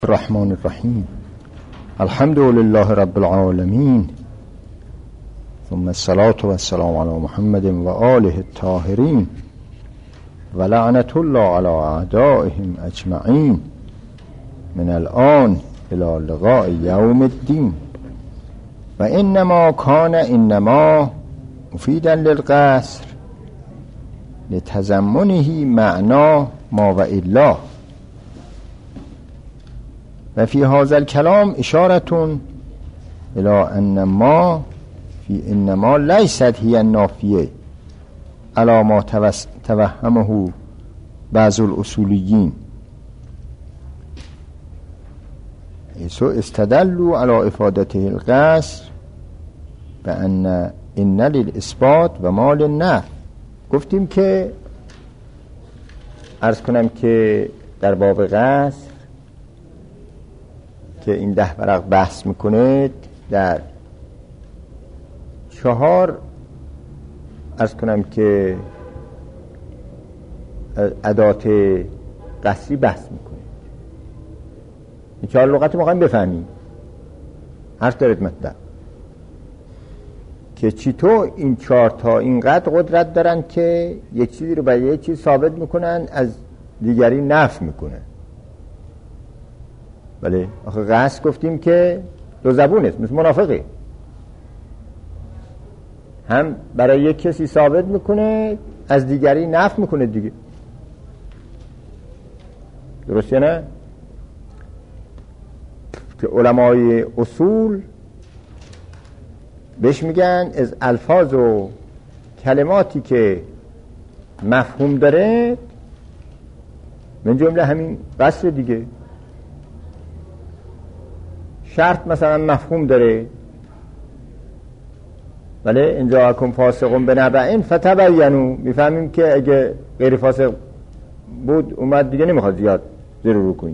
الرحمن الرحیم الحمد لله رب العالمین ثم الصلاة والسلام على محمد و آله الطاهرین و لعنت الله على اعدائهم اجمعین من الآن الى لقاء یوم الدین. و انما کان انما مفیدا للقصر لتضمنه معنا ما و الا. و فی هذا الكلام اشارة الى ان ما فی انما لیست هی النافیه علی ما توهمه بعض الاصولیین حيث استدلوا على افادته القصر بان ان للاثبات و ما للنفی. گفتیم که عرض کنم که در باب قصر که این 10 ورق بحث میکنه در 4 عرض کنم که ادات قصری بحث میکنه. این 4 لغت ما بفهمیم حرف دارد مطلب که چطور این 4 تا اینقدر قدرت دارن که یک چیزی رو برای یک چیز ثابت میکنن از دیگری نفی میکنن. بله آخه قصد گفتیم که دو زبون است، مثل منافقه، هم برای یک کسی ثابت میکنه از دیگری نفی میکنه دیگه. درسته نه؟ که علمای اصول بهش میگن از الفاظ و کلماتی که مفهوم داره، من جمله همین قصر دیگه. شرط مثلا مفهوم داره، ولی اینجا اکن فاسقون بنبعین فتبینوا، میفهمیم که اگه غیر فاسق بود اومد دیگه نمیخواد زیاد زیر رو کنید.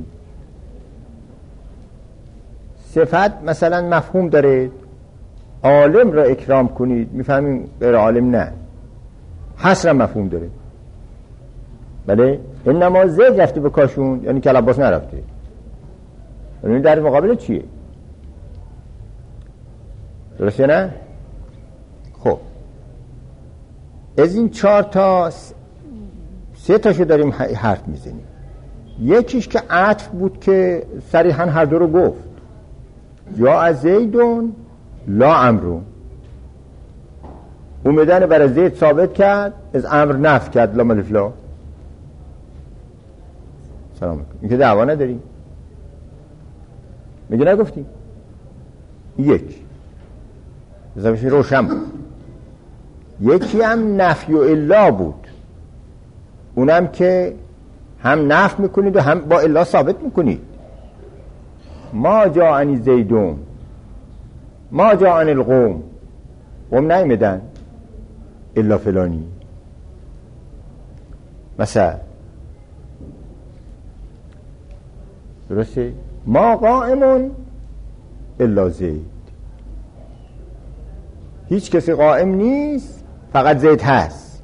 صفت مثلا مفهوم داره، عالم را اکرام کنید، میفهمیم غیر عالم نه. حصر مفهوم داره، بله انما زید رفته به کاشون یعنی که لباس نرفته. این در مقابل چیه؟ درسته نه؟ خب از این 4 تا 3 تاشو داریم حرف میزنیم. یکیش که عطف بود که صریحا هر دو رو گفت، یا از زیدون لا امرون، اومدن برای زید ثابت کرد، از امر نفی کرد لا ملف لا. سلام علیکم. این که دعوا نداریم، میگه نگفتیم. یک زبش روشن بود. یکی هم نفی و الا بود، اونم که هم نفی میکنید و هم با الا ثابت میکنید. ما جاءنی زیدون، ما جاءنی القوم، قوم نیمدن الا فلانی. مثلا درسته؟ ما قائمون الا زید، هیچ کسی قائم نیست فقط زید هست.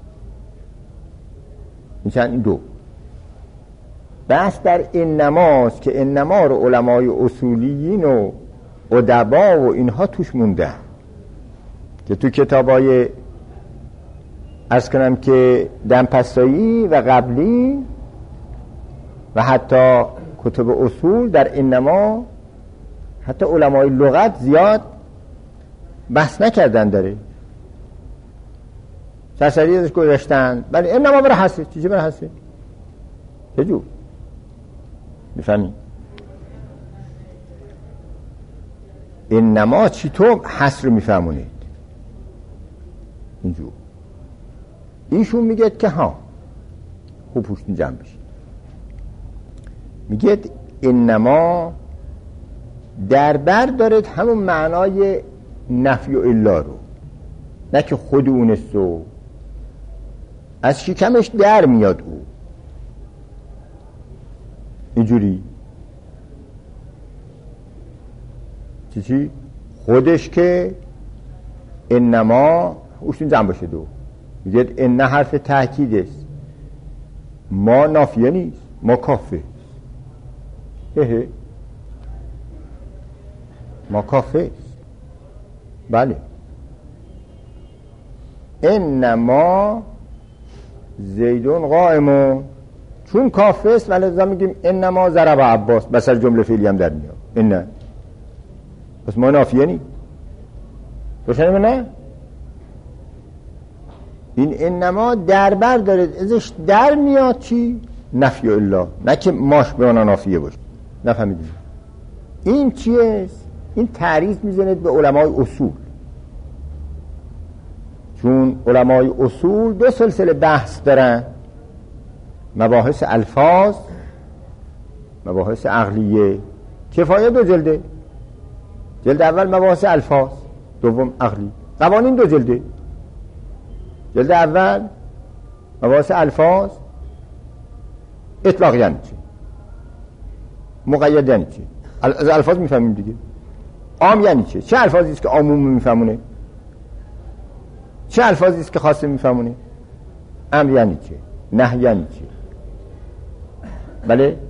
میشن این دو. بس در این نماز که این نما رو علمای اصولیین و ادبا و اینها توش موندن، که تو کتابای عرض کنم که دمپستایی و قبلی و حتی کتب اصول در این نما، حتی علمای لغت زیاد بحث نکردن داره، سرسری ازش گذاشتن. ولی این نما برای حسه. چیزی برای حسه؟ چجور؟ میفهمی؟ این نما چی تو حس رو میفهمونید؟ اینجور ایشون میگه که ها خوب پوشتین جمع بشید، میگه این نما در بر دارد همون معنای نفی و الا رو، نه که خود اونست و از شکمش در میاد او اینجوری چی خودش که انما اوشتون جمع باشه دو، میگه ان حرف تأکید است، ما نافیه نیست، ما کافه. ما کافه. بله انما زیدون قائمون، چون کافه است ولی لذا میگیم انما ضرب عباس، بسر جمله فعلی هم در میاد این، پس ما نافیه نی روشنه. نه این انما در بر داره، ازش در میاد چی؟ نفی الا، نه که ماش به آنها نافیه باشه. نفهمیدید این چیه؟ این تعریض میزنه به علمای اصول، چون علمای اصول دو سلسله بحث دارن، مباحث الفاظ، مباحث عقلیه. کفایه دو جلده، جلد اول مباحث الفاظ، دوم عقلی. قوانین دو جلده، جلد اول مباحث الفاظ، اطلاق یعنی چی، مقید یعنی چی. از الفاظ میفهمیم دیگه. عام یعنی چی، چه الفاظی است که عموم میفهمونه، چه الفاظی است که خاصه میفهمونه. امر یعنی چی، نهی یعنی چی. بله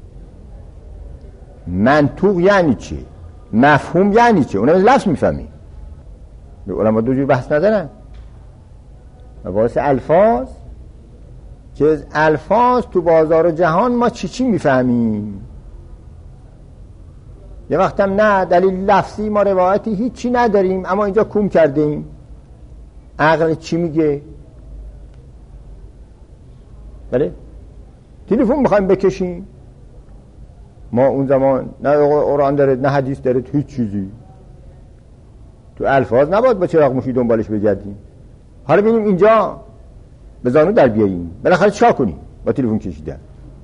منطوق یعنی چی، مفهوم یعنی چی. اونم لفظ میفهمی. علما دو جور بحث ندارن. مباحث الفاظ که از الفاظ تو بازار و جهان ما چی میفهمیم. یه وقتم نه دلیل لفظی ما روایتی هیچی نداریم، اما اینجا کوم کردیم عقل چی میگه. بله تلفن میخوایم بکشیم، ما اون زمان نه قرآن داره نه حدیث داره، هیچ چیزی تو الفاظ نباید با چراغ مشی دنبالش بگردیم. حالا ببینیم اینجا به زانو در بیاییم، بالاخره چا کنیم با تلفن کشیدن.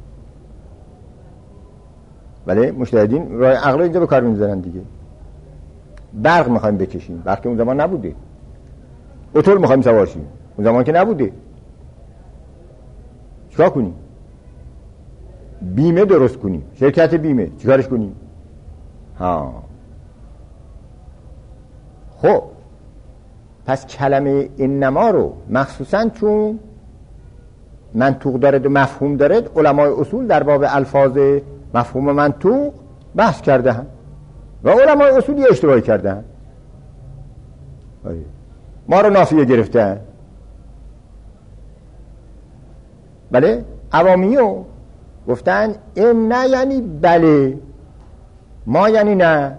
بله مجتهدین راه عقل اینجا به کار میذارن دیگه. برق میخوایم بکشیم، برق اون زمان نبوده. اتول میخوایم سوار شیم، اون زمان که نبوده. چیکار کنیم؟ بیمه درست کنیم، شرکت بیمه چیکارش کنیم؟ خب پس کلمه انما رو مخصوصا چون منطوق دارد و مفهوم دارد، علمای اصول در باب الفاظ مفهوم و منطوق بحث کرده هم و علمای اصولی اشتباهی کرده هم. ما رو نافیه گرفتن. بله عوامیو گفتن این نه یعنی بله، ما یعنی نه.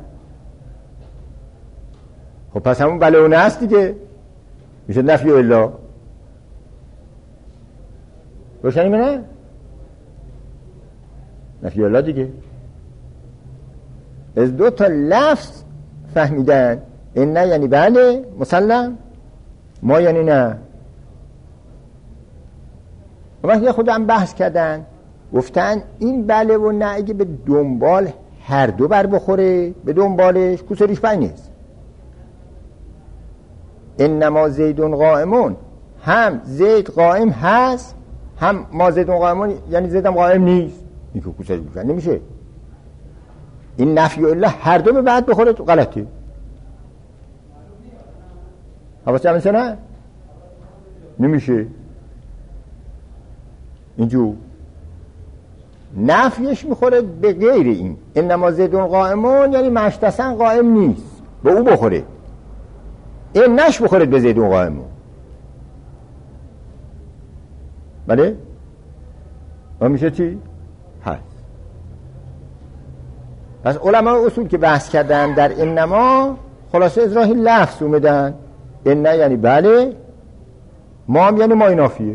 خب پس همون بله و نه است دیگه، میشه نفی الا. روشنی نه نفی الا دیگه. از دو تا لفظ فهمیدن، این نه یعنی بله مسلم، ما یعنی نه. و وقتی خودم بحث کردن گفتن این بله و نه اگه به دنبال هر دو بر بخوره به دنبالش کوسریش پنج نیست. انما زیدون قائمون، هم زید قائم هست، هم ما زیدون قائمون یعنی زیدم قائم نیست. این که کوسریش پنج نمیشه. این نفی الا هر دو به بعد بخوره تو غلطه. حواست جمعه نه نمیشه. اینجور نفیش میخوره به غیر این. انما زیدون قائمون یعنی مشتسن قائم نیست، به او بخوره. این نش بخوره به زیدون قائمون. بله و میشه چی؟ هست. پس علماء اصول که بحث کردن در انما خلاصه از راه لفظ اومدن. این نه یعنی بله، ما هم یعنی مای نافیه.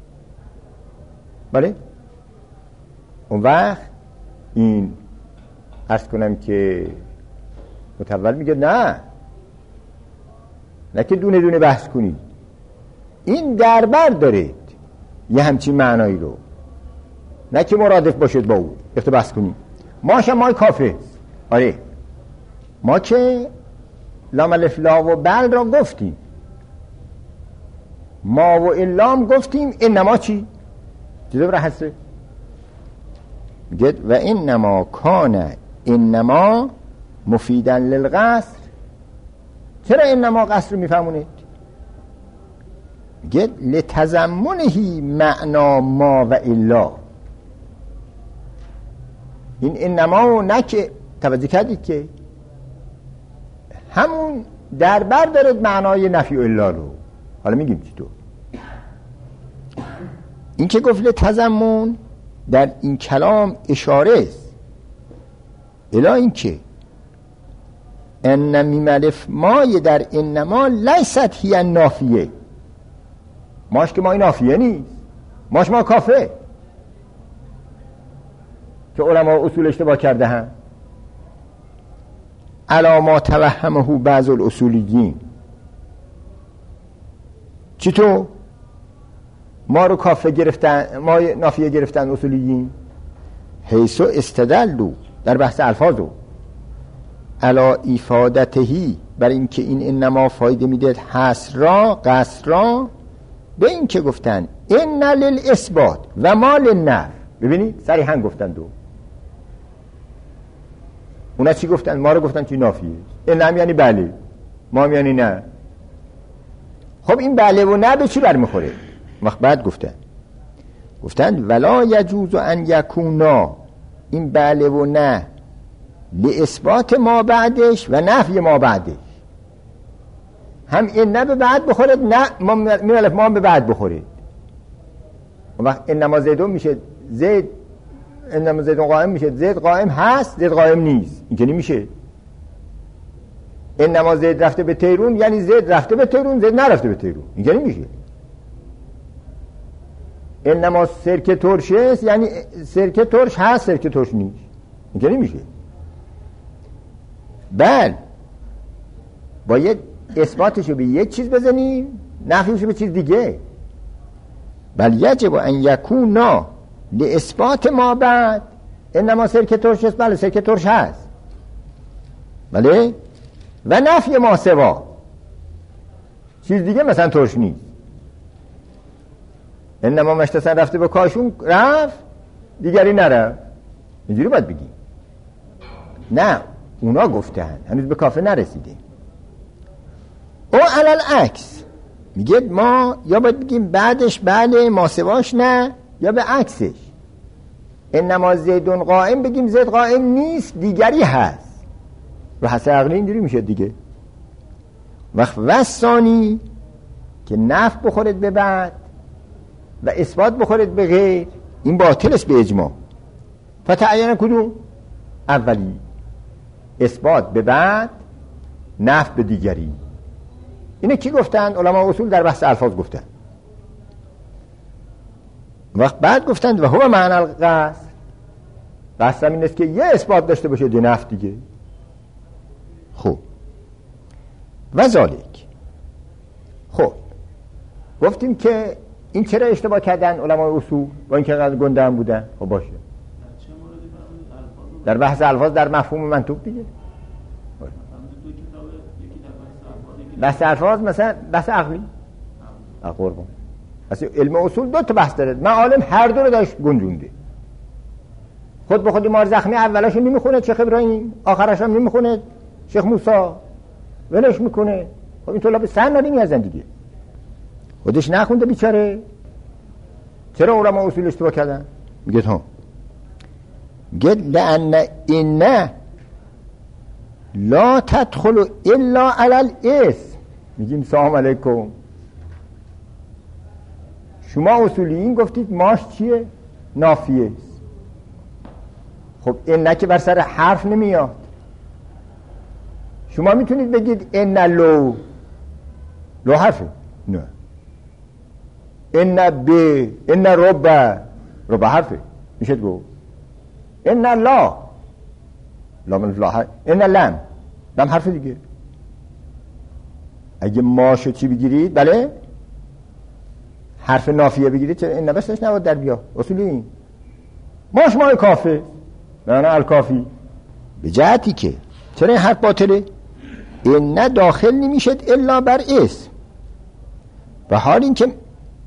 بله اون وقت این عرض کنم که متول میگه نه که دونه دونه بحث کنید، این دربر دارید یه همچین معنایی رو، نه که مرادف باشید با او اقتباس کنید. ماش مای کافه. آره ما که لام الف لا و بل را گفتیم، ما و الام گفتیم، انما چی؟ چیزه برای حسه گد و انما کان انما مفیدن للقصر. چرا انما قصر رو میفهمونید؟ گد لتضمنه معنا ما و الا. این انما نه که توجه کردید که همون در بر دارد معنای نفی الا رو. حالا میگیم چی تو این که گفت تضمن در این کلام اشاره است الا این که ان میملف مای در انما لیست هی نافیه، ماش که مای نافیه نیست، ماش ما کافه که علما اصول اشتباه کرده هم علا ما توهمه بعض الاصولیین. چطور ما رو کافه گرفتن، ما نافیه گرفتن اصولیین؟ حیث استدلوا در بحث الفاظو علا ایفادتهی بر این که این انما فایده میدهد حسرا قصرا به این که گفتن ان للاثبات و ما للنفی. ببینید صریحا گفتن دو. اونا چی گفتن؟ ما رو گفتن چی نافیه، این هم یعنی بله، ما هم یعنی نه. خب این بله و نه به چی برمیخوره؟ وقت بعد گفتن ولا یجوز ان یکونا، این بله و نه لاثبات ما بعدش و نفی ما بعدش. هم این نه به بعد بخورد، نه ما هم به بعد بخورید. وقت انما زیدون میشه زید، انما زیدون قائم میشه زید قائم هست زید قائم نیست، این که نمیشه. انما زید رفته به تیرون یعنی زید رفته به تیرون، زید نرفته به تیرون، این که نمیشه. انما سرکه ترش است یعنی سرکه ترش هست سرکه ترش نیست، این که نمیشه. بل باید اثباتشو به یک چیز بزنیم نفیشو به چیز دیگه. بل یجب ان یکونا لاثبات ما بعد انما سرکه ترش است، بله سرکه ترش هست، بله، و نفی ما سوا چیز دیگه مثلا ترش نیست. انما مشتسن رفته به کاشون رفت دیگری نرفت، اینجوری باید بگیم. نه اونا گفتن هنوز به کافه نرسیده. او علل عکس میگه ما یا باید بگیم بعدش بله ما سواش نه، یا به عکسش انما زیدون قائم بگیم زید قائم نیست دیگری هست، و حس عقلی اینجوری میشه دیگه. وقت وثانی که نفی بخورد به بعد و اثبات بخورد به غیر، این باطل است به اجماع. فتعین کدوم؟ اولی اثبات به بعد نفی به دیگری. اینه کی گفتن؟ علما اصول در بحث الفاظ گفتن. وقت بعد گفتند و هو معنی القصد، قصد این است که یه اثبات داشته باشه دو نفی دیگه. خب و ذالک، خب گفتیم که این چرا اشتباه کردن علما اصول با اینکه قدر گنده هم بودن؟ خب باشه در بحث الفاظ در مفهوم منطوق دیگه. بحث الفاظ مثلا بحث عقلی قربان، اصلا علم اصول دو تا بحث داره، معالم هر دو رو داشت گنجونده. خود به خود مار زخمی اولاشو نمیخونه شیخ ابراهیم، آخرش هم نمیخونه شیخ موسی، ولش میکنه. خب این طلاب سن نمیازن دیگه، خودش نخونده بیچاره. چرا علما اصول اشتباه کردن؟ میگه ها لأن این لا تدخل الا علی الاسم. میگیم سلام علیکم، شما اصولیین گفتید ماش چیه؟ نافیه. خب این که بر سر حرف نمیاد. شما میتونید بگید ان لو حرفه؟ نه. ان رب حرفه میشه گفت. ان لا من لا، ان لم حرف دیگه. اگه ماشو چی بگیرید؟ بله حرف نافیه بگیرید، چرا این بسش نباید در بیا. اصولی این ماش مای کافه، نه الکافی. به جهتی که چرا این حرف باطله؟ این داخل نمیشد الا بر اسم، و حال این که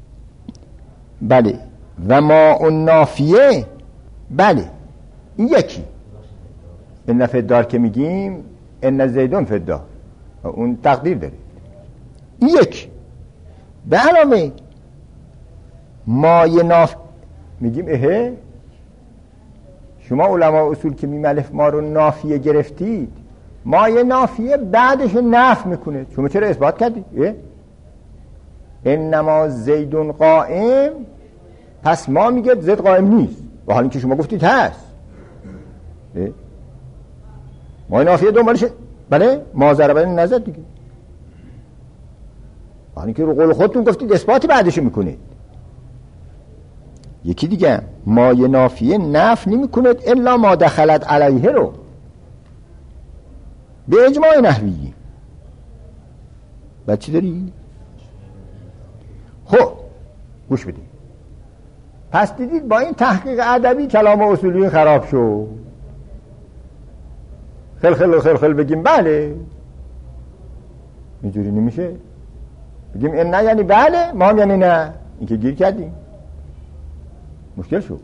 بله و ما اون نافیه، بله این یکی. این فدار که میگیم ان زیدون فدار، اون تقدیر داره. این یک به علاوه مای ناف میگیم شما علما اصول که میملف ما رو نافیه گرفتید، مایه نافیه بعدش نفی میکنه. شما چرا اثبات کردی؟ انما زیدون قائم، پس ما میگه زید قائم نیست، و حالی که شما گفتید هست. مایه نافیه دنبالش بله ما ضربه نزد دیگه، حالی که رو قول خودتون گفتید اثباتی بعدش میکنید. یکی دیگه مایه نافیه نفی نمیکنه الا ما دخلت علیه رو به اجماع نحویی. بعد چی داری؟ خب گوش بدید، پس دیدید با این تحقیق ادبی کلام اصولی خراب شد. خل بگیم بله، اینجوری نمیشه. بگیم این نه یعنی بله، ما هم یعنی نه، این که گیر کردیم مشکل شد.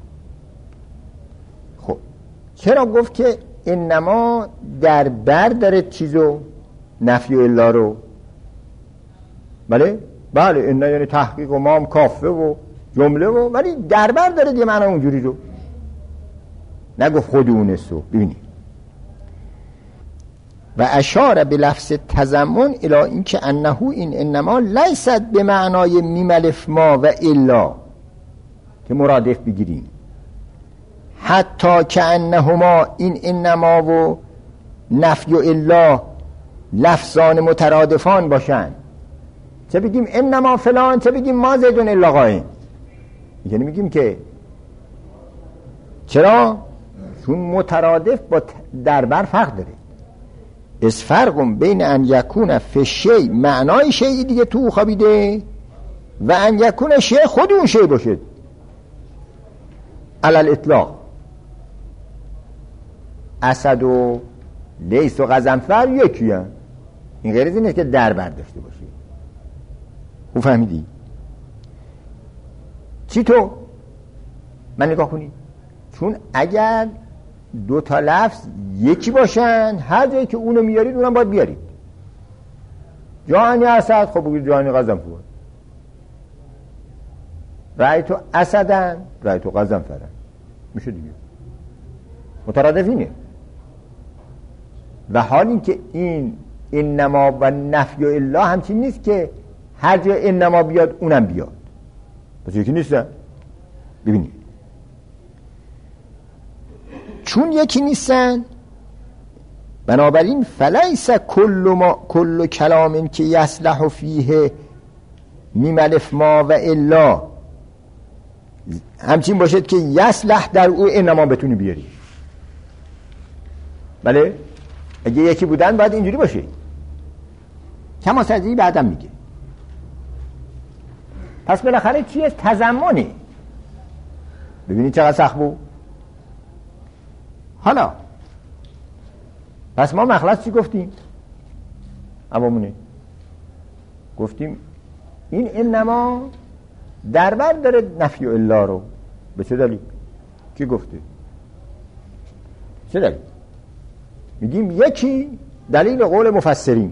خب چرا گفت که انما در بر داره چیزو نفی و الا رو؟ بله این نه یعنی تحقیق و ما هم کافه و جمله و، ولی در بر داره دیگه معنی اونجوری رو نگفت خود اونستو. ببینید و اشاره به لفظ تضمن الی این که انه این انما لیست به معنای میملف ما و الا که مرادف بگیریم، حتی که انهما این انما و نفی و الا لفظان مترادفان باشن. چه بگیم انما فلان، چه بگیم ما زیدون الا قائم. یعنی میگیم که چرا؟ چون مترادف با دربر فرق داره. از فرق بین ان یکون فی شی معنای شیء دیگه تو خوابیده و ان یکون شیء خود اون شیء باشه علل اطلاق. اسد و لیث و غضنفر یکی هم. این غیر از اینه که دربر داشته باشه. خوب فهمیدی؟ چی تو؟ من نگاه کنید، چون اگر دو تا لفظ یکی باشن هر جایی که اونو میارید اونم باید بیارید. جهانی اسد، خب بگید جهانی غضنفر. رأیتو اسدن، رأیتو غضنفرن، میشه دیگه. مترادف اینه. و حال این که این انما و نفی و الا همچین نیست که هر جا انما بیاد اونم بیاد، پس یکی نیستن. ببینید چون یکی نیستن بنابراین فلیس کل کلام که یصلح فیه میملف ما و الا همچین باشد که یصلح در او انما بتونی بیاری. بله اگه یکی بودن باید اینجوری باشه. کما سازی بعدم میگه. پس بالاخره چیه؟ تضمنه. ببینید چقدر سخت بود. حالا پس ما مخلص چی گفتیم؟ عوامونه گفتیم این انما دربر داره نفی و الا رو. به چه دلیل؟ کی گفته؟ چه دلیل؟ میگیم یکی دلیل قول مفسرین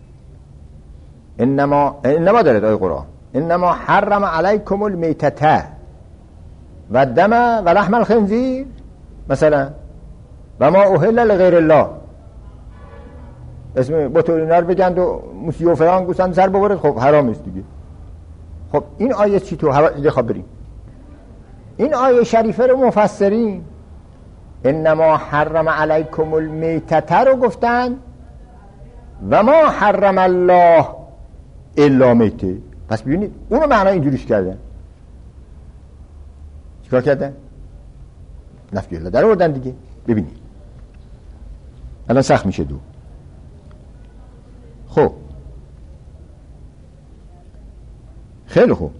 انما داره آیه قرآن انما حرم علیکم المیتة و الدم و لحم الخنزیر مثلا و ما اهل لغیر الله. اسم بطورینا رو بگند و موسی و فران گوسن سر ببرد، خب حرام است دیگه. خب این آیه چی تو خب بریم این آیه شریفه رو مفسرین انما حرم علیکم المیتة رو گفتن و ما حرم الله الا میته. پس ببینید اونو معنی اینجوریش کردن. چیکار کردن؟ نفی الله در آوردن دیگه. ببینید الان سخت میشه دو. خب خیلی خوب.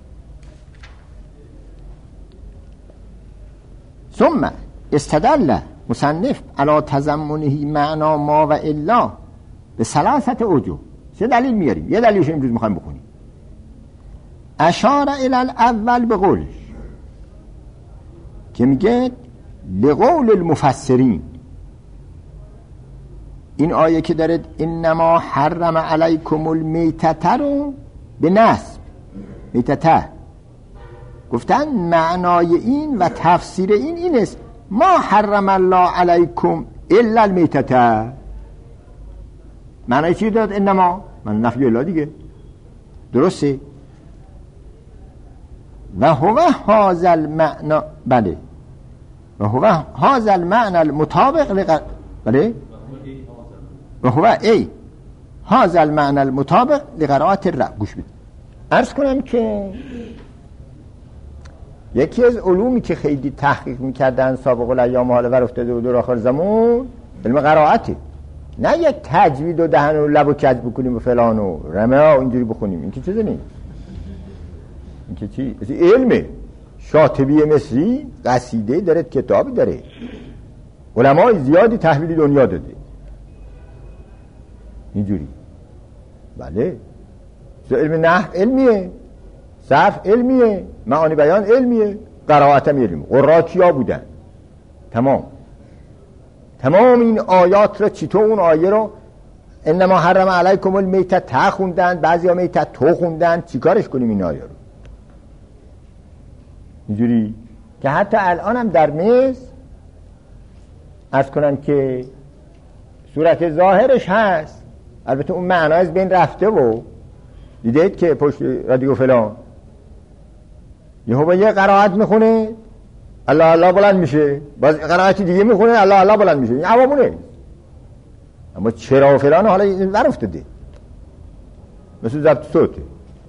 ثم استدل مصنف علی تضمنه معنا ما و الا به ثلاثه اوجه. چه دلیل میاریم؟ یه دلیلش امروز میخوایم بکنیم. اشار الی الاول به قولش که میگه لقول المفسرین. این آیه که داره انما حرم علیکم المیتة رو به نصب میتته گفتن معنای این و تفسیر این است ما حرم الله علیکم الا المیتة. معنی چی داد انما؟ من نفی الا دیگه، درسته؟ و هو هذا المعنى، بله، و هو هذا المعنى المطابق بله، و هو ای هذا المعنى المطابق لقراءات الرب. گوش بدید، عرض کنم که یکی از علومی که خیلی تحقیق میکردن سابق الایام حالا ور افتاده و در آخر زمان، علم قرائته. نه یک تجوید و دهن و لب و کج بکنیم و فلان و رمه ها اینجوری بخونیم، این که چیزی نیست. این که چی؟ علمه. شاطبی مصری قصیده داره، کتابی داره، علمای زیادی تحویل دنیا داده اینجوری. بله، علم نحو علمیه، صرف علمیه، معانی بیان علمیه، قرائت هم علمیه. قرآ کیا بودن؟ تمام این آیات رو، چطور اون آیه رو انما حرم علیکم المیتة تا خوندن، بعضی ها میتة تو خوندن، چی کارش کنیم این آیه رو اینجوری که حتی الان هم در مصر عرض کنن که صورت ظاهرش هست، البته اون معنای از بین رفته و دیدید که پشت رادیو فلان یهو با یه قرائت میخونه الله الله بلند میشه، باز قرائتی دیگه میخونه الله الله بلند میشه، این عوامونه. اما چرا و فلان حالا این ور افتاده مثل ضبط صوته.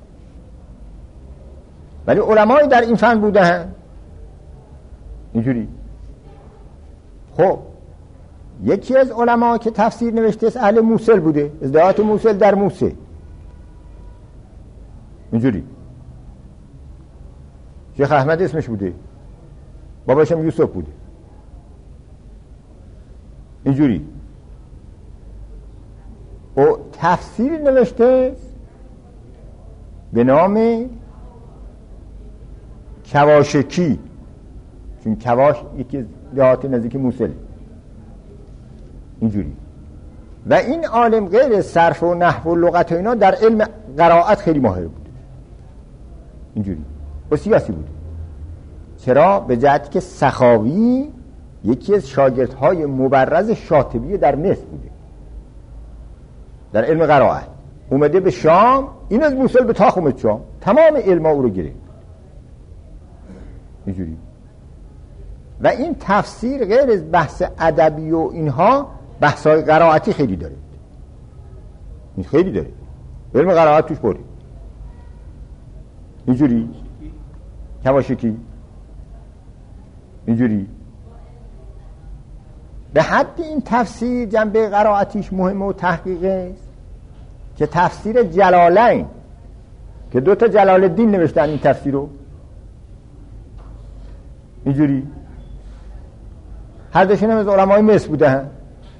ولی علمای در این فن بودن اینجوری. خب یکی از علما که تفسیر نوشته است اهل موصل بوده، ازدهات موصل در موصل اینجوری. شیخ احمد اسمش بوده، باباشم یوسف بوده اینجوری. و تفسیر نوشته به نام کواشکی، چون کواش یکی دهات نزدیک موصل اینجوری. و این عالم غیر صرف و نحو و لغت و اینا در علم قرائت خیلی ماهر بود اینجوری و سیاسی بود. چرا؟ به جهتی که سخاوی یکی از شاگردهای مبرز شاطبی در مصر بوده در علم قرائت. اومده به شام، این از موصل به تاخ اومد شام، تمام علما او رو گرفت اینجوری. و این تفسیر غیر از بحث ادبی و اینها بحث‌های قرائتی خیلی داره، این خیلی داره، علم قرائت توش بره اینجوری. کواشکی اینجوری. به حد این تفسیر جنبه قرائتیش مهمه و تحقیقه که تفسیر جلالین که دوتا جلال الدین نوشتن این تفسیر رو اینجوری، هر دوشون هم از علمای مصر بودن.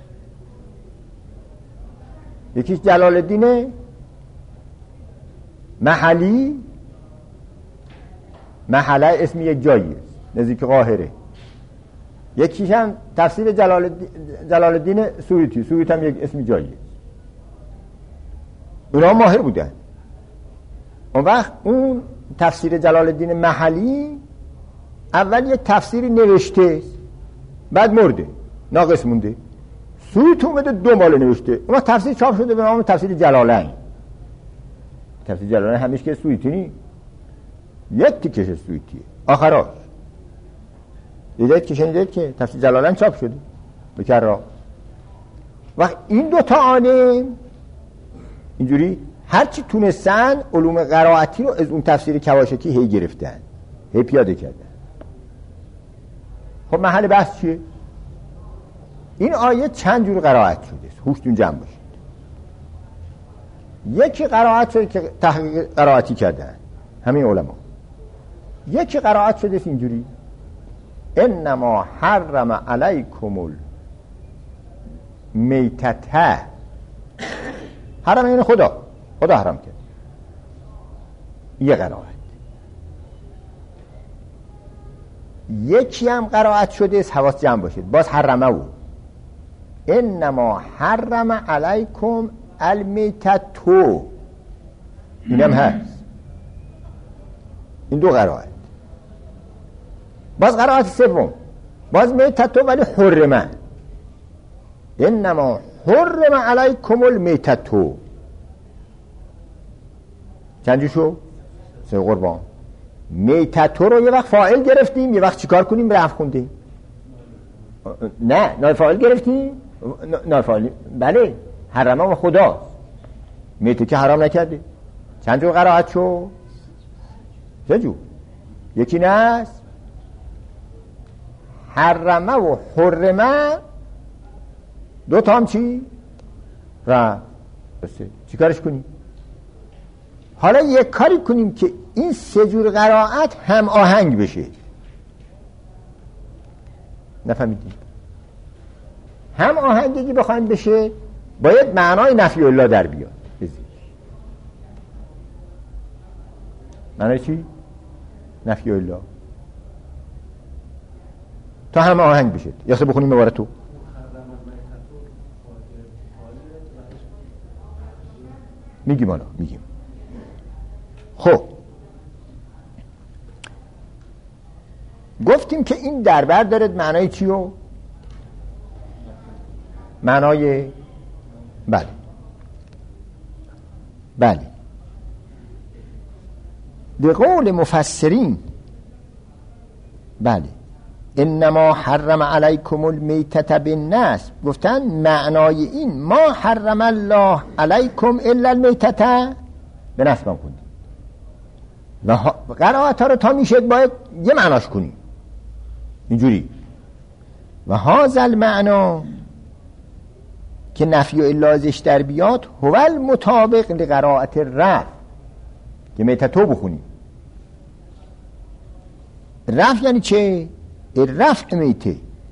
یکیش جلال الدین محلی، محله اسم یک جایی نزدیک قاهره. یکیش هم تفسیر جلال الدین سویوطی، سویوط هم یک اسم جایی. اونا ماهر بودن. اون وقت اون تفسیر جلال الدین محلی اول یک تفسیری نوشته، بعد مرده، ناقص مونده. سویوط اومده دنباله نوشته، اون تفسیر چاپ شده به نام تفسیر جلالین. تفسیر جلالین همیشه که سویوطی نی، یک تیکش سویوطیه آخراش. دیدید که شنیدید که تفسیر جلالین چاپ شده بکرا. و این دوتا عالم اینجوری هرچی تونستن علوم قرائتی رو از اون تفسیر کواشکی هی گرفتن، هی پیاده کردن. خب محل بحث چیه؟ این آیه چند جور قرائت شده است، هوشتون جمع باشید. یکی قرائت شده که تحقیق قرائتی کردن همین علما. یکی قرائت شده است اینجوری انما حرم علیکم المیتة. حرم این خدا حرام کرد. یه قرائت. یکی هم قرائت شده است، حواس جمع باشید، باز حرمه او انما حرم علیکم المیتة، اینم هست. این دو قرائت. باز قرائت سوم باز میتة ولی حرمه، انما حرم علیکم المیتتو. چند شو؟ سه قربان. میتتو رو یه وقت فاعل گرفتیم، یه وقت چیکار کنیم؟ رفع خوندیم. نه نای فاعل گرفتیم، نای فاعل. بله حرمه و خدا، میته که حرام نکرده. چند جور قرائت شو؟ سه جور. یکی نه حرمه و حرمه، دو تا هم چی؟ رفع. چی کارش کنیم؟ حالا یک کاری کنیم که این سه جور قرائت هم آهنگ بشه. نفهمیدیم؟ هم آهنگی بخوایم بشه باید معنای نفی الله در بیاد. معنای چی؟ نفی الله. تا هم آهنگ بشه. یا سه بخونیم عبارتو. میگیم حالا میگیم. خب گفتیم که این دربر دارد معنای چیو؟ معنای بله به قول مفسرین بله انما حرم علیکم المیتة بالنسب، گفتن معنای این ما حرم الله علیکم الا المیتة به نسبم کنیم و قرائت ها رو تا میشد باید یه معناش کنیم اینجوری. و هذا المعنا که نفی الا ازش در بیاد هو المطابق لقرائت رفع که میتتو بخونیم. رفع یعنی چه؟ رفع میته.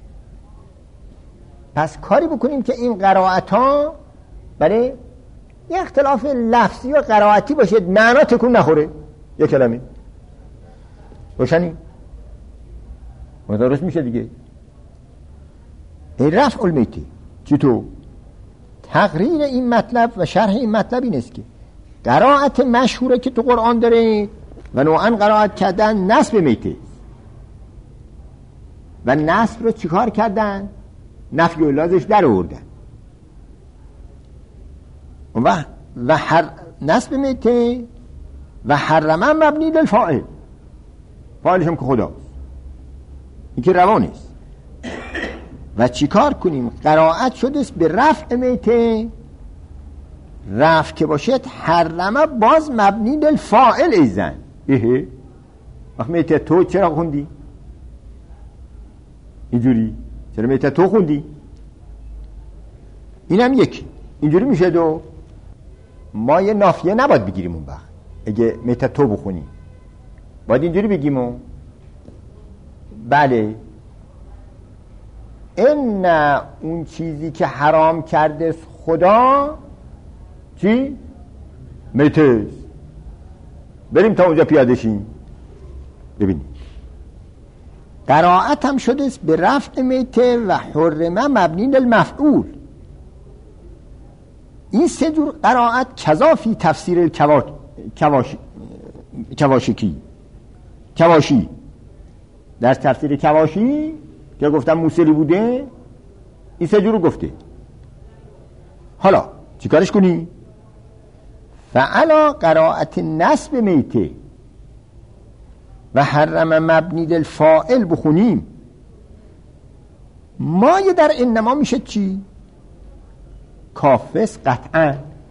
پس کاری بکنیم که این قرائت ها برای یه اختلاف لفظی و قرائتی باشه، معنا تکون نخوره. یه کلمه روشنی درست میشه دیگه. رفع المیته چطور؟ تقریر این مطلب و شرح این مطلب این است که قرائت مشهوره که تو قرآن داره و نوعا قرائت کردن نسب میته و نسب رو چیکار کردن؟ نفی الله ازش در آوردن و نسب میته و حرمه مبنی للفاعل، فاعلش هم که خداست، این که روان است. و چیکار کنیم؟ قرائت شده است به رفع میته، رفع که باشد حرمه باز مبنی للفاعل ایزن. وقت میته تو چرا خوندی؟ اینجوری چرا میته تو خوندی؟ اینم یکی اینجوری میشه. دو ما یه نافیه نباید بگیریم اون وقت اگه میته تو بخونیم باید اینجوری بگیم بله این اون چیزی که حرام کرده خدا چی؟ میته. بریم تا اونجا پیاده شیم ببینیم. قرائت هم شده است به رفع میته و حرمه مبنی للمفعول. این سه جور قرائت کذا فی تفسیر کواشی در تفسیر کواشی که گفتم موسلی بوده این سه جور گفته. حالا چی کارش کنی؟ فعلا قرائت نسب میته و حرم مبنی للفاعل بخونیم، ما یه در انما میشه چی؟ کافس قطعا.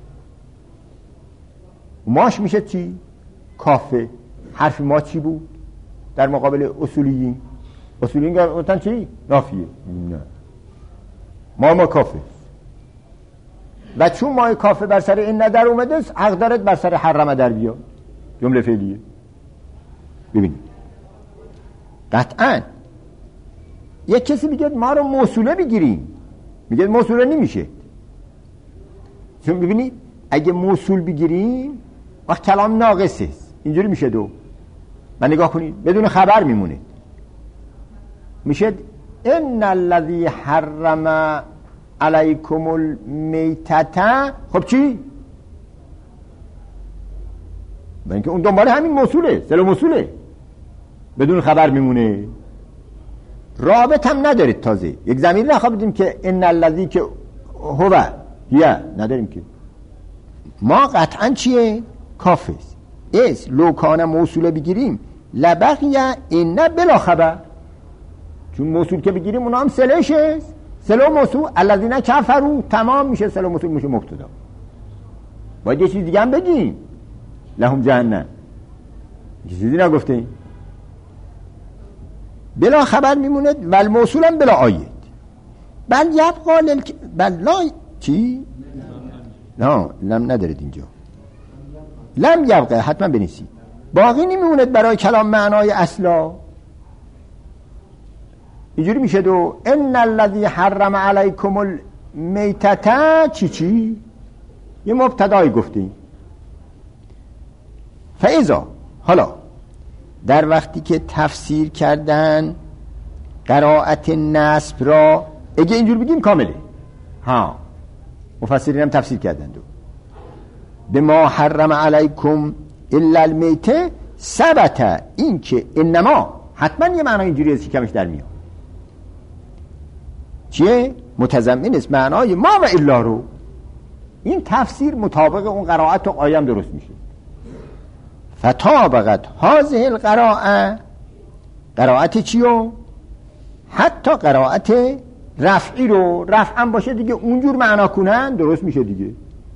ماش میشه چی؟ کافه. حرف ما چی بود؟ در مقابل اصولیین گفتن چی؟ نافیه. نه ما کافه و چون ما کافه بر سر این ندر اومده حق دارد بر سر حرمه در بیاد. جمله فعلیه. ببینید قطعا یک کسی میگه ما رو موصوله بگیریم، میگه موصوله نمیشه. چون ببینید اگه موصول بگیریم وقت کلام ناقصه، اینجوری میشه. دو من نگاه کنید بدون خبر میمونه. میشه ان الذی حرم علیکم المیتة. خب چی؟ برای اینکه اون دنبال همین موصوله، سل موصوله، بدون خبر میمونه. رابط هم ندارید. تازه یک زمین نخواه بدیم که ان الذی که هو یا نداریم که ما قطعا چیه؟ کافه است. لوکانه موصوله بگیریم لبقیه این بلا خبر، چون موصول که بگیریم اونا هم سلش است. سلو موصول الذین کفروا تمام میشه، سلو موصول میشه مبتدا. باید یه چیز دیگه هم بگیم لهم جهنم، یه چیزی نگفتیم. بلا خبر میمونه و الموصول هم بلا آید. بل یبقا بل لا چی؟ نه لم ندارید اینجا، لم یبقا حتما بنویسید. باقی نمیموند برای کلام معنای اصلا. اینجوری میشه دو ان الذی حرم علیکم المیتة چی یه مبتدای گفتیم. فاذا حالا در وقتی که تفسیر کردن قرائت نصب را، اگه اینجور بگیم کامله، ها مفسرین هم تفسیر کردن دو به ما حرم علیکم الا المیته ثبت، این که انما حتما یه معنی اینجوری است که کمش در میاد. چیه؟ متضمن است معنای ما و الا رو. این تفسیر مطابق اون قرائت و آیم درست میشه. فطابقت هذه القراءه، قرائت چیو؟ حتی قرائت رفعی رو، رفعم باشه دیگه اونجور معنا کنن درست میشه دیگه.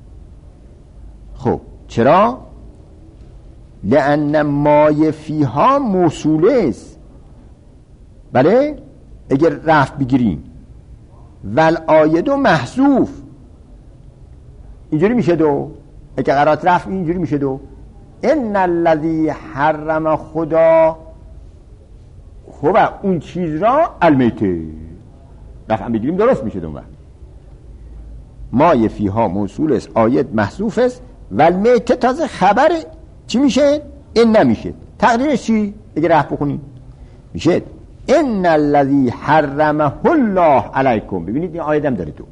خب چرا؟ لأن مای فیها موصوله است. بله اگر رفع بگیریم والعاید و محذوف اینجوری میشه دو، اگر قرائت رفع اینجوری میشه دو ان الذی حرم خدا خوبه اون چیز را المیته، رفع بگیریم درست میشه دو. مای فیها موصول است، عاید محذوف است و المیته تازه خبر چی میشه؟ این نمیشه. تقدیرش چی؟ اگه رفع بخونیم میشه ان الذی حرمه الله علیکم. ببینید این آیه هم داره تو.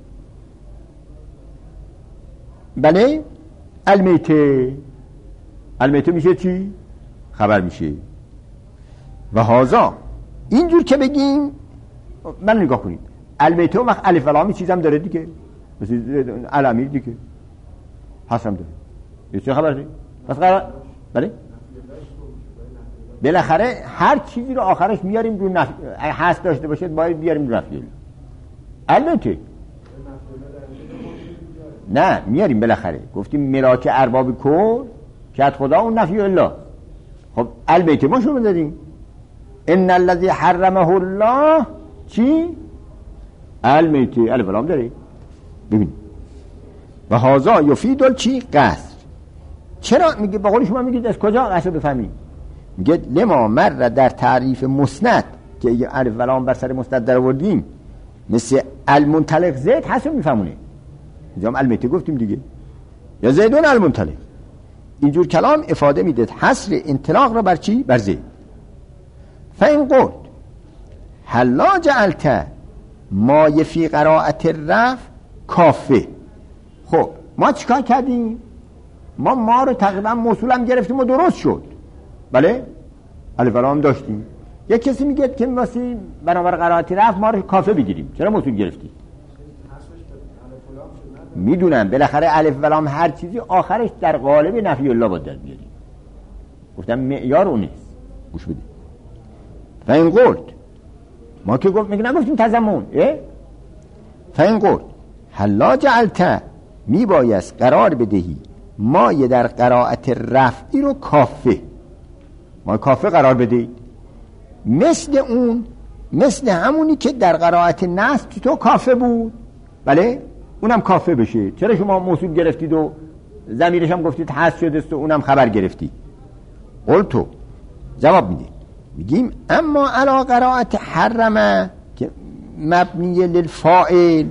بله المیته، المیته میشه چی؟ خبر میشه. و هازا اینجور که بگیم من نگاه کنید المیته وقت الف و لامی چیز هم داره دیگه، مثل الامیر دیگه هست هم داره. یه چه خبر داره؟ پس قرار بله بالاخره هر چیزی رو آخرش میاریم رو نفی، هست داشته باشید باید بیاریم رو نفی. البته نه میاریم بالاخره، گفتیم ملاک ارباب کل که از خدا اون نفی الله. خب البته ما شروع دادیم ان الذی حرمه الله چی؟ المیته الف لام داره. ببین و هازا یفید چی؟ قصر. چرا میگه به قول شما میگید از کجا قصر بفهمید؟ میگه لما مر در تعریف مسند که اگه الف و لام بر سر مسند در آوردیم مثل المنطلق زید حسب میفهمونه. اینجا هم المیته گفتیم دیگه، یا زیدون المنطلق. اینجور کلام افاده میده حصر انطلاق را بر چی؟ بر زید. فین قلت حلا جعلت ما فی قراءت الرفع کافه. خب ما چیکار کردیم؟ ما رو تقریبا موصولم گرفتیم و درست شد. بله الف و لام داشتیم. یک کسی میگه که واسه بنابر قرائت رفع ما رو کافه بگیریم، چرا موصول گرفتیم؟ میدونم بالاخره الف و لام هر چیزی آخرش در قالب نفی الله باید در بیاریم. گفتم معیار اون نیست. گوش بدید. فین قلت ما که گفت میگه نگفتیم تضمن فین قلت حلا جعلت میبایست قرار بدهی ما یه در قرائت رفعی رو کافه، ما کافه قرار بدهی مثل اون، مثل همونی که در قرائت نصب تو کافه بود. بله اونم کافه بشه. چرا شما موصول گرفتید و ضمیرش هم گفتید حذف شده است و اونم خبر گرفتید؟ قلتو جواب میده میگیم اما علا قرائت حرمه که مبنیه للفاعل.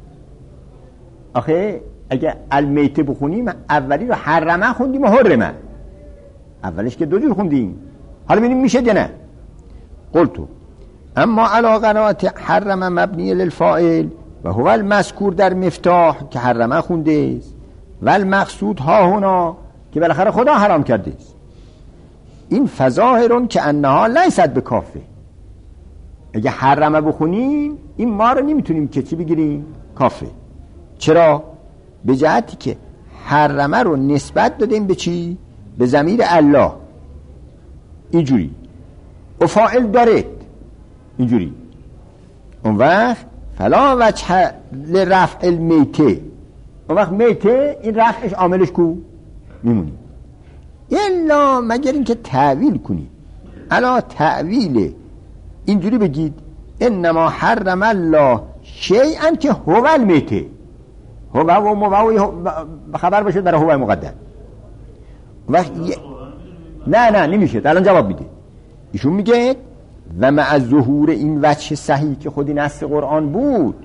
آخه اگه المیته بخونیم اولی رو حرمه خوندیم و حرمه، اولش که دو جور خوندیم، حالا ببینیم میشه یا نه. قلتو اما علا قرائت حرمه مبنیه للفاعل و هو المذکور در مفتاح که حرمه خونده است و المقصود ها هنا که بالاخره خدا حرام کرده است. این فظاهرون که انها لیست به کافه. اگه حرمه بخونیم این ما رو نمیتونیم که چی بگیریم؟ کافه. چرا؟ به جهتی که حرمه رو نسبت دادیم به چی؟ به ضمیر الله، اینجوری، و فاعل دارد اینجوری. اون وقت فلا وجه لرفع المیته، اون وقت میته این رفعش عاملش کو؟ میمونی. الا مگر اینکه تعویل کنی، الا تعویل اینجوری بگید انما حرم الله شیئا که هو المیته، هو و مو خبر باشه برای هو مقدر. وقت نه نمیشه. الان جواب میده. ایشون میگه و مع ظهور این وجه صحیح که خودی نص قرآن بود.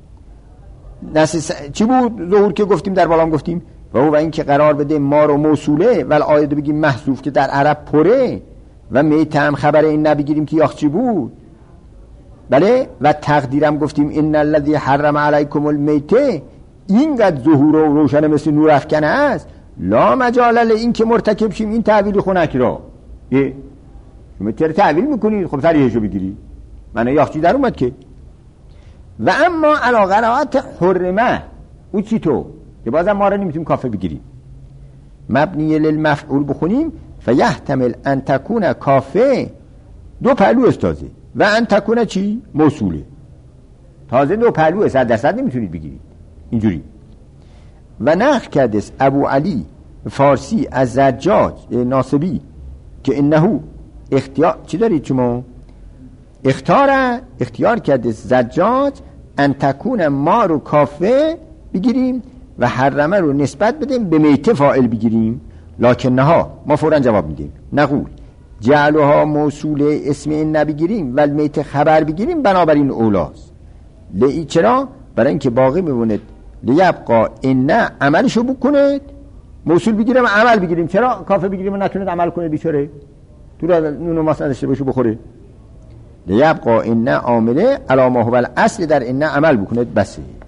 چی بود ظهور که گفتیم در بالام گفتیم؟ و هو این که قرار بده ما رو موصوله و آیه بگیم محذوف که در عرب پره، و میته هم خبر این نبگیریم که یاخچی بود. بله. و تقدیرم گفتیم ان الذی حرم علیکم المیته، اینقدر ظهور و روشن مثل نور افکنه است، لا مجال این که مرتکب شیم این تعویل خنک را. شما چرا تعویل میکنید؟ خب صریحشو بگیری. من یاخچی در اومد که. و اما علی قرائت حرمه، او چی تو که بازم ما رو نمیتونیم کافه بگیریم. مبنی للمفعول بخونیم فیحتمل ان تکون کافه، دو پهلو است تازه، و ان تکون چی؟ موصوله. تازه دو پهلو 100% نمیتونید بگیرید اینجوری. و نقل کرده ابو علی فارسی از زجاج ناصبی که انه اختیار چی دارید شما؟ اختیار کرده زجاج ان تکون ما رو کافه بگیریم و حرمه رو نسبت بدیم به میته فاعل بگیریم. لکنها ما فورا جواب میدیم نقول جعلها موصول اسم این نبگیریم و میته خبر بگیریم، بنابراین اولاست. چرا؟ برای اینکه باقی میمونه لیبقا این عملشو بکنید، موصول بگیریم عمل بگیریم. چرا کافه بگیریم و نتونید عمل کنه؟ بیچاره تو را نون و ماست نداشته باشه بخوره. لیبقا این عامله علی ما هو الاصل، در این عمل بکنید بسه.